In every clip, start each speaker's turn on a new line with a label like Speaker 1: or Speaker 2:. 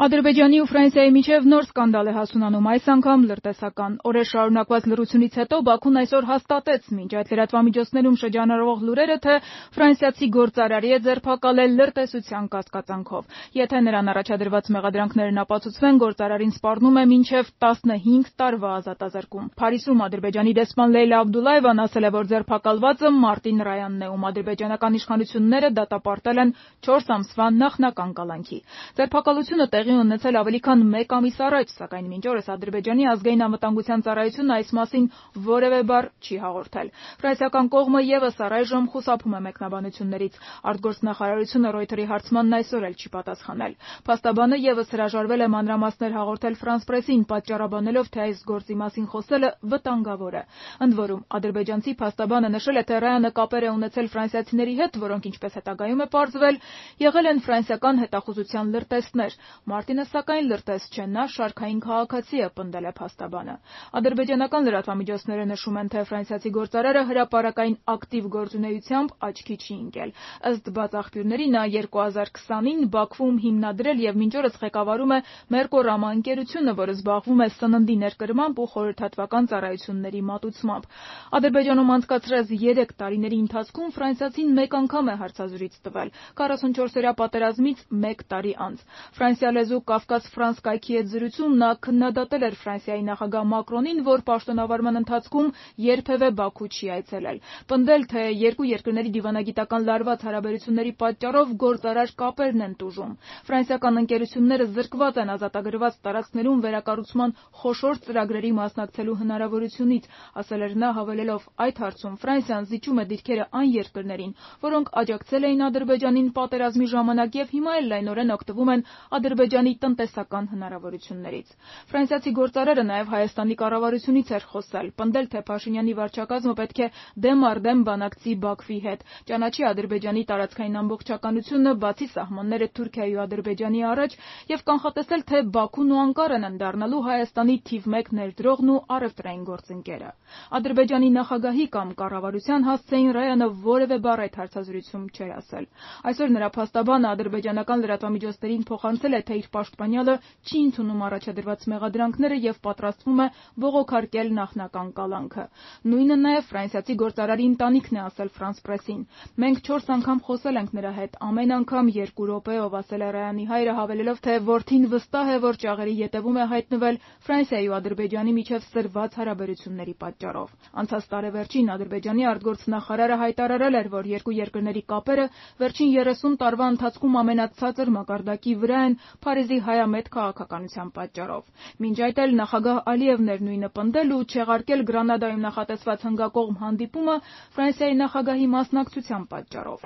Speaker 1: Ադրբեջանի ու Ֆրանսիայի միջև նոր սկանդալ է հասունանում, այս անգամ լրտեսական։ Օրեր շարունակված լռությունից հետո Բաքուն այսօր հաստատեց, մինչ այդ լրատվամիջոցներում շրջանառվող լուրերը, թե ֆրանսիացի գործարարի է ձերբակալել լրտեսության կասկածանքով։ Եթե նրան առաջադրված մեղադրանքներն ապացուցվեն, գործարարին սպառնում է մինչև 15 տարվա ազատազրկում։ Փարիզում Ադրբեջանի դեսպան Լեյլա Աբդուլլայևան ասել է, որ ձերբակալվածը Մարտին Ռայանն է, ում ադրբեջանական իշխանությունները դատապարտել են 4 ամսվա նախնական կալանքի։ Ձերբակալությունը տեղի ունեցել ավելի քան 1 ամիս առաջ, սակայն մինչ օրս Ադրբեջանի ազգային անվտանգության ծառայությունը այս մասին որևէ բառ չի հաղորդել։ Ֆրանսիական կողմը եւս առայժմ խուսափում է մեկնաբանություններից։ Արտգործնախարարությունը Reuters-ի հարցմանն այսօր էլ չի պատասխանել։ Փաստաբանը եւս հրաժարվել է մանրամասներ հաղորդել France Press-ին, պատճառաբանելով, թե այս գործի մասին խոսելը վտանգավոր է։ Ընդ որում, ադրբեջանցի փաստաբանը նշել է, թե Ռայանը կապեր է ունեցել ֆրանսիացիների հետ, որոնք, ինչպես հետագայում է պարզվել, եղել են ֆրանսիական հետախուզության լրտեսներ։ Մարտինը սակայն լրտես չէ, նա շարքային քաղաքացի է, պնդել է փաստաբանը։ Ադրբեջանական լրատվամիջոցները նշում են, թե ֆրանսիացի գործարարը հրապարակային ակտիվ գործունեությամբ աչքի չի ընկել։ Ըստ բաց աղբյուրների, նա 2020-ին Բաքվում հիմնադրել եւ մինչ օրս ղեկավարում է Մերկորամա ընկերությունը, որը զբաղվում է սննդի ներկրմամբ ու խորհրդատվական ծառայությունների մատուցմամբ։ Ադրբեջանում անցկացրած 3 տարիների ընթացքում ֆրանսիացին մեկ անգամ է հարցազրույց տվել 44-օրյա պատերազմից 1 տարի անց։ Ֆրանսիա լեզու Կավկաս Ֆրանս կայքի հետ զրույցում նա քննադատել էր Ֆրանսիայի նախագահ Մակրոնին, որ պաշտոնավարման ընթացքում երբևէ Բաքու չի այցելել։ Պնդել, թե երկու երկրների դիվանագիտական լարված հարաբերությունների պատճառով գործարար կապերն են տուժում։ Ֆրանսիական ընկերությունները զրկված են ազատագրված տարածքներում վերակառուցման խոշոր ծրագրերի մասնակցելու հնարավորությունից, ասել էր նա, հավելելով, այդ հարցում Ֆրանսիան զիջում է դիրքերը այն երկրներին, որոնք աջակցել էին Ադրբեջանին պատերազմի ժամանակ եւ հիմա էլ լայնորեն օգտվում են Ադրբեջանի տնտեսական հնարավորություններից։ Ֆրանսիացի գործարարը նաև Հայաստանի կառավարությունից էր խոսել, պնդել, թե Փաշինյանի վարչակազմը պետք է դեմ առ դեմ բանակցի Բաքվի հետ, ճանաչի Ադրբեջանի տարածքային ամբողջականությունը, բացի սահմանները Թուրքիայի ու Ադրբեջանի առաջ եւ կանխատեսել, թե Բաքուն ու Անկարան են դառնալու Հայաստանի թիվ 1 ներդրողն ու առևտրային գործընկերը։ Ադրբեջանի նախագահի կամ կառավարության հասցեին Ռայանը որևէ բառ այդ հարցազրույցում չէր ասել։ Այսօր նրա փաստաբանը ադրբեջանական լրատվամիջոցներին փոխանցել է, թե իր պաշտպանյալը չի ընդունում առաջադրված մեղադրանքները եւ պատրաստվում է բողոքարկել նախնական կալանքը։ Նույնը նաեւ ֆրանսիացի գործարարի ընտանիքն է ասել France Press-ին։ Մենք 4 անգամ խոսել ենք նրա հետ, ամեն անգամ 2 րոպեով, ասել է Ռայանի հայրը, հավելելով, թե որդին վստահ է, որ ճաղերի ետևում է հայտնվել Ֆրանսիայի ու Ադրբեջանի միջև սրված հարաբերությունների պատճառով։ Անցած տարեվերջին Ադրբեջանի արտգործնախարարը հայտարարել էր, որ երկու երկրների կապերը վերջին 30 տարվա ընթացքում ամենացածր մակարդակի վրա են Փարիզի հայամետ քաղաքականության պատճառով։ Մինչ այդ էլ նախագահ Ալիևն էր նույնը պնդել ու չեղարկել Գրանադայում նախատեսված հնգակողմ հանդիպումը Ֆրանսիայի նախագահի մասնակցության պատճառով։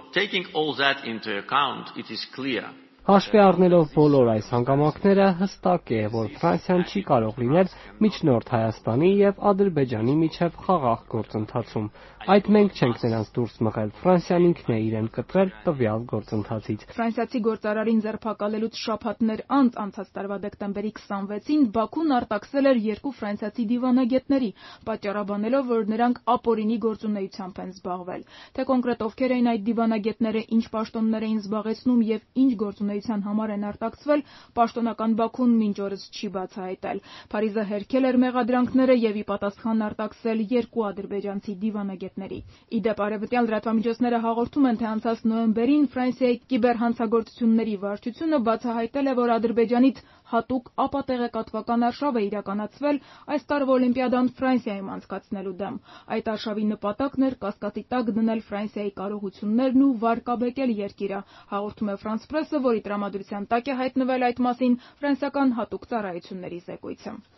Speaker 2: Հաշվի առնելով բոլոր այս հանգամանքները, հստակ է, որ Ֆրանսիան չի կարող լինել միջնորդ Հայաստանի եւ Ադրբեջանի միջև խաղաղ գործընթացում։ Այդ մենք չենք նրանց դուրս մղել, Ֆրանսիան ինքն է իրեն կտրել տվյալ գործընթացից։
Speaker 1: Ֆրանսիացի գործարարին ձերբակալելուց շաբաթներ անց անցած տարվա դեկտեմբերի 26-ին Բաքուն արտաքսել էր 2 ֆրանսիացի դիվանագետների, պատճառաբանելով, որ նրանք ապօրինի գործունեությամբ են զբաղվել։ Թե կոնկրետ ովքեր էին այդ դիվանագետները, ինչ պաշտոններ էին զբաղեցնում եւ ինչ գործունեության համար են արտաքսվել, պաշտոնական Բաքուն մինչ օրս չի բացահայտել։ Փարիզը հերքել էր մեղադրանքները եւ ի պատասխան արտաքսել 2 ադրբեջանցի դիվանագետների։ Իդեպ արևմտյան լրատվամիջոցները հաղորդում են, թե անցած նոյեմբերին Ֆրանսիայի կիբերհանցագործությունների վարչությունը բացահայտել է, որ Ադրբեջանից հատուկ ապատեղեկատվական արշավ է իրականացվել այս տարվա Օլիմպիադան Ֆրանսիայում անցկացնելու դեմ։ Այդ արշավի նպատակն էր կասկածի տակ դնել Ֆրանսիայի կարողություններն ու վարկաբեկել երկիրը, հաղորդում է France Press-ը, որի տրամադրության տակ է հայտնվել այդ մասին ֆրանսիական հատուկ ծառայությունների զեկույցը։